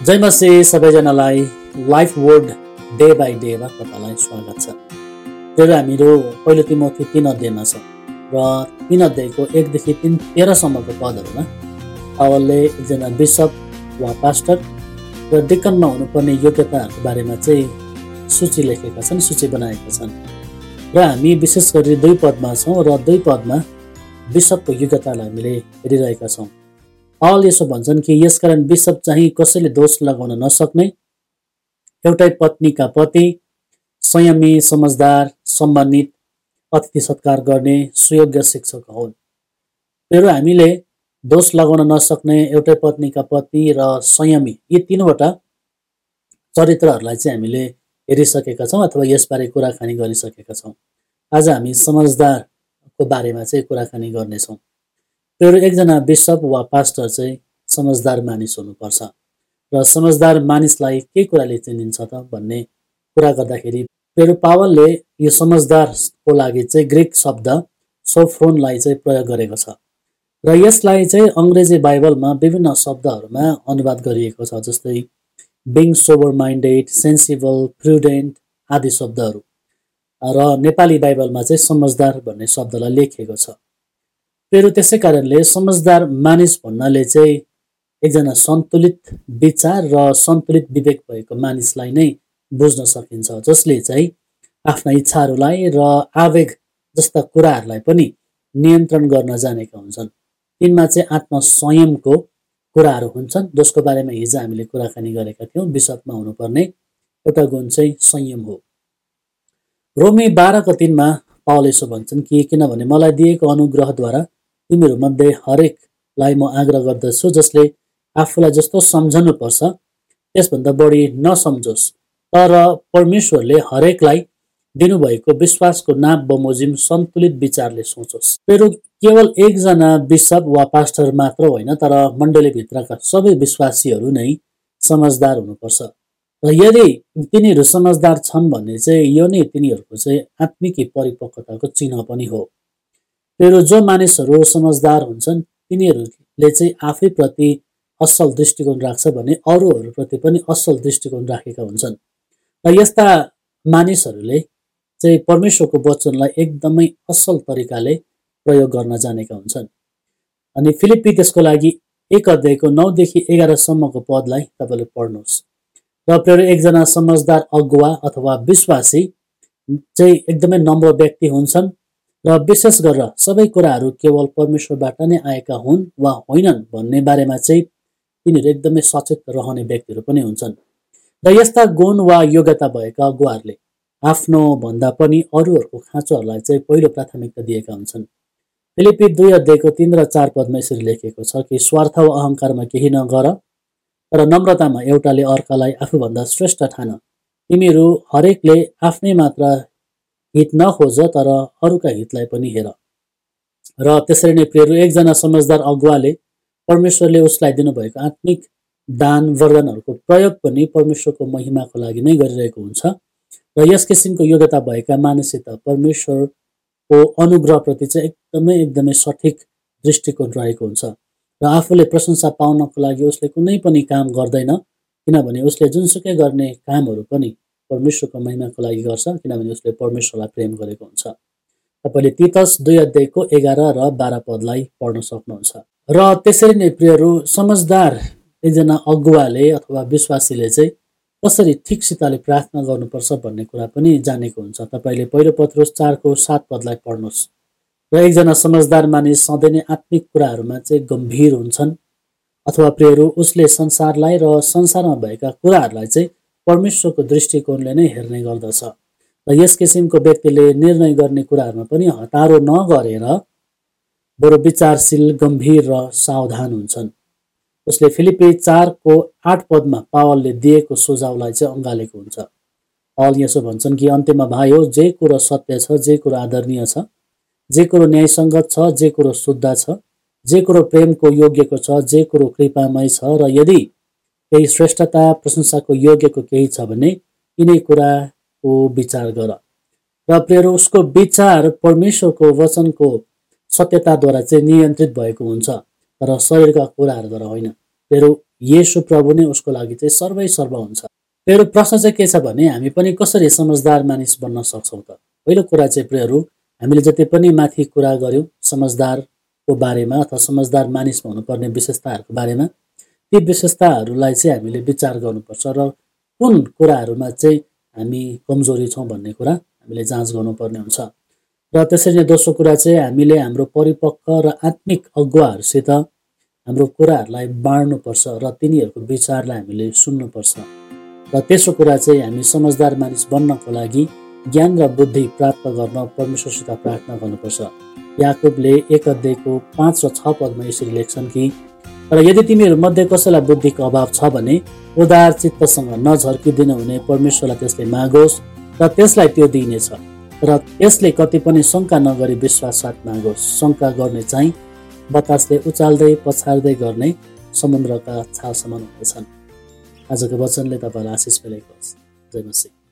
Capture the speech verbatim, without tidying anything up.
जय मसीह सबैजनालाई life word day by डेमा तपाईँलाई स्वागत छ। त्यो हामीहरू पहिलो तिमोथी तीन अध्यायमा छ र तीन अध्यायको एकदेखि तीन तेह्रसम्मको पदहरूमा पावलले एकजना बिशप वा पास्टर र डिकनमा हुनुपर्ने योग्यताहरूको बारेमा चाहिँ सूची लेखेका छन्, सूची बनाएका छन् र हामी विशेष गरी दुई पदमा छौँ र दुई पदमा बिशपको योग्यतालाई हामीले हेरिरहेका छौँ। पावल यसो भन्छन् कि यसकारण बिशप चाहिँ कसैले दोष लगाउन नसक्ने, एउटै पत्नीका पति, संयमी, समझदार, सम्मानित, अतिथि सत्कार गर्ने, सुयोग्य शिक्षक हुन्। फेरि हामीले दोष लगाउन नसक्ने, एउटै पत्नीका पति र संयमी, यी तीनवटा चरित्रहरूलाई चाहिँ हामीले हेरिसकेका छौँ अथवा यसबारे कुराकानी गरिसकेका छौँ। आज हामी समझदारको बारेमा चाहिँ कुराकानी गर्नेछौँ। फेरि एकजना बिशप वा पास्टर चाहिँ समझदार मानिस हुनुपर्छ र समझदार मानिसलाई के कुराले चिनिन्छ त भन्ने कुरा गर्दाखेरि फेरि पावलले यो समझदारको लागि चाहिँ ग्रिक शब्द सोफ्रोनलाई चाहिँ प्रयोग गरेको छ र यसलाई चाहिँ अङ्ग्रेजी बाइबलमा विभिन्न शब्दहरूमा अनुवाद गरिएको छ, जस्तै being sober minded, sensible, prudent आदि शब्दहरू, र नेपाली बाइबलमा चाहिँ समझदार भन्ने शब्दलाई लेखिएको छ। फेरि त्यसै कारणले समझदार मानिस भन्नाले चाहिँ एकजना सन्तुलित विचार र सन्तुलित विवेक भएको मानिसलाई नै बुझ्न सकिन्छ, जसले चाहिँ आफ्ना इच्छाहरूलाई र आवेग जस्ता कुराहरूलाई पनि नियन्त्रण गर्न जानेका हुन्छन्। तिनमा चाहिँ आत्मसंयमको कुराहरू हुन्छन्, जसको बारेमा हिजो हामीले कुराकानी गरेका थियौँ। बिशपमा हुनुपर्ने एउटा गुण चाहिँ संयम हो। रोमी बाह्रको तिनमा पावल यसो भन्छन् कि किनभने मलाई दिएको अनुग्रहद्वारा तिमीहरूमध्ये हरेकलाई म आग्रह गर्दछु, जसले आफूलाई जस्तो सम्झनुपर्छ त्यसभन्दा बढी नसम्झोस्, तर परमेश्वरले हरेकलाई दिनुभएको विश्वासको नाप बमोजिम सन्तुलित विचारले सोचोस्। फेरि केवल एकजना बिशप वा पास्टर मात्र होइन, तर मण्डलीभित्रका सबै विश्वासीहरू नै समझदार हुनुपर्छ र यदि तिनीहरू समझदार छन् भने चाहिँ यो नै तिनीहरूको चाहिँ आत्मिक परिपक्वताको चिन्ह पनि हो। फेरि जो मानिसहरू समझदार हुन्छन् तिनीहरूले चाहिँ आफैप्रति असल दृष्टिकोण राख्छ भने अरूहरूप्रति पनि असल दृष्टिकोण राखेका हुन्छन् र यस्ता मानिसहरूले चाहिँ परमेश्वरको वचनलाई एकदमै असल तरिकाले प्रयोग गर्न जानेका हुन्छन्। अनि फिलिप्पी त्यसको लागि एक अध्यायको नौदेखि एघारसम्मको पदलाई तपाईँले पढ्नुहोस्। र फेरि एकजना समझदार अगुवा अथवा विश्वासी चाहिँ एकदमै नम्र व्यक्ति हुन्छन् र विशेष गरेर सबै कुराहरू केवल परमेश्वरबाट नै आएका हुन् वा होइनन् भन्ने बारेमा चाहिँ तिनीहरू एकदमै सचेत रहने व्यक्तिहरू पनि हुन्छन् र यस्ता गुण वा योग्यता भएका अगुवाहरूले आफ्नो भन्दा पनि अरूहरूको खाँचोहरूलाई चाहिँ पहिलो प्राथमिकता दिएका हुन्छन्। फिलिप्पी दुई अध्यायको तीन र चार पदमा यसरी लेखेको छ कि स्वार्थ वा अहङ्कारमा केही नगर, तर नम्रतामा एउटाले अर्कालाई आफूभन्दा श्रेष्ठ ठान। तिमीहरू हरेकले आफ्नै मात्र हित नखोज, तर अरूका हितलाई पनि हेर। र त्यसरी नै फेरि एकजना समझदार अगुवाले परमेश्वरले उसलाई दिनुभएको आत्मिक दान वरदानहरूको प्रयोग पनि परमेश्वरको महिमाको लागि नै गरिरहेको हुन्छ र यस किसिमको योग्यता भएका मानिससित परमेश्वरको अनुग्रहप्रति चाहिँ एकदमै एकदमै सठिक दृष्टिकोण रहेको हुन्छ र आफूले प्रशंसा पाउनको लागि उसले कुनै पनि काम गर्दैन, किनभने उसले जुनसुकै गर्ने कामहरू पनि परमेश्वरको महिमाको लागि गर्छ, किनभने उसले परमेश्वरलाई प्रेम गरेको हुन्छ। तपाईँले तीतस दुई अध्यायको एघार र बाह्र पदलाई पढ्न सक्नुहुन्छ। र त्यसरी नै प्रियहरू, समझदार एकजना अगुवाले अथवा विश्वासीले चाहिँ कसरी ठिकसितले प्रार्थना गर्नुपर्छ भन्ने कुरा पनि जानेको हुन्छ। तपाईँले पहिलो पत्रुस चारको सात पदलाई पढ्नुहोस्। र एकजना समझदार मानिस सधैँ नै आत्मिक कुराहरूमा चाहिँ गम्भीर हुन्छन्, अथवा प्रियहरू उसले संसारलाई र संसारमा भएका कुराहरूलाई चाहिँ परमेश्वरको दृष्टिकोणले नै हेर्ने गर्दछ र यस किसिमको व्यक्तिले निर्णय गर्ने कुराहरूमा पनि हतारो नगरेर बरु विचारशील, गम्भीर र सावधान हुन्छन्। उसले फिलिप्पी चारको आठ पदमा पावलले दिएको सुझावलाई चाहिँ अँगालेको हुन्छ। पावल यसो भन्छन् कि अन्त्यमा भाइ हो, जे कुरो सत्य छ, जे कुरो आदरणीय छ, जे कुरो न्यायसङ्गत छ, जे कुरो शुद्ध छ, जे कुरो प्रेमको योग्यको छ, जे कुरो कृपामय छ, र यदि केही श्रेष्ठता प्रशंसाको योग्यको केही छ भने यिनै कुराको विचार गर। र प्रियहरू, उसको विचार परमेश्वरको वचनको सत्यताद्वारा चाहिँ नियन्त्रित भएको हुन्छ, तर शरीरका कुराहरूद्वारा होइन। फेरि येशू प्रभु नै उसको लागि चाहिँ सर्वै सर्व हुन्छ। प्रियहरू, प्रश्न चाहिँ के छ भने हामी पनि कसरी समझदार मानिस बन्न सक्छौँ त? पहिलो कुरा चाहिँ प्रियहरू, हामीले जति पनि माथि कुरा गर्यौँ समझदारको बारेमा अथवा समझदार मानिसमा हुनुपर्ने विशेषताहरूको बारेमा, ती विशेषताहरूलाई चाहिँ हामीले विचार गर्नुपर्छ र कुन कुराहरूमा चाहिँ हामी कमजोरी छौँ भन्ने कुरा हामीले जाँच गर्नुपर्ने हुन्छ। र त्यसरी नै दोस्रो कुरा चाहिँ हामीले हाम्रो परिपक्व र आत्मिक अगुवाहरूसित हाम्रो कुराहरूलाई बाँड्नुपर्छ र तिनीहरूको विचारलाई हामीले सुन्नुपर्छ। र तेस्रो कुरा चाहिँ हामी समझदार मानिस बन्नको लागि ज्ञान र बुद्धि प्राप्त गर्न परमेश्वरसित प्रार्थना गर्नुपर्छ। याकुबले एक अध्यायको पाँच र छ पदमा यसरी लेख्छन् कि तर यदि तिमीहरू मध्ये कसैलाई बुद्धिको अभाव छ भने उदार चित्तसँग नझर्किदिन हुने परमेश्वरलाई त्यसले मागोस् र त्यसलाई त्यो दिइनेछ। र त्यसले कति पनि शङ्का नगरी विश्वास साथ मागोस्। शङ्का गर्ने चाहिँ बतासले उचाल्दै पछार्दै गर्ने समुद्रका छाल समान हुनेछन्। आजको वचनले तपाईँलाई आशिष मिलेको होस्। जय मसीह।